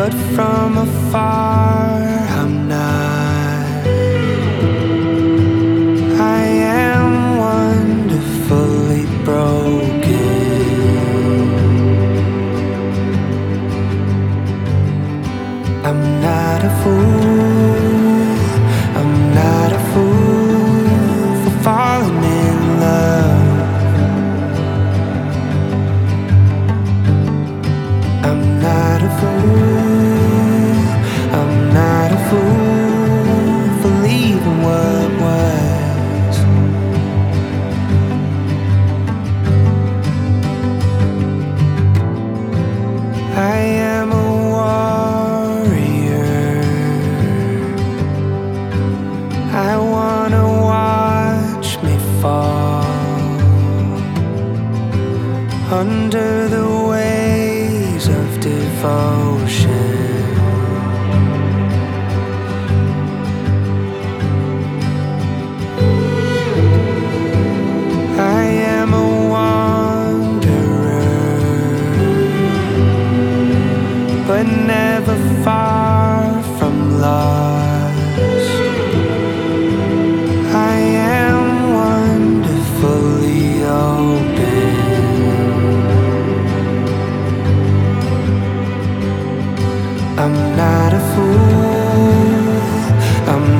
but from afar I'm not. I am wonderfully broken. I'm not a fool, I'm not a fool for falling in love. I'm not a fool, I'm not a fool for leaving what was. I am a warrior. I wanna watch me fall under the waves of devotion. I am a wanderer, but never far from lost. I am wonderfully open. I'm not a fool, I'm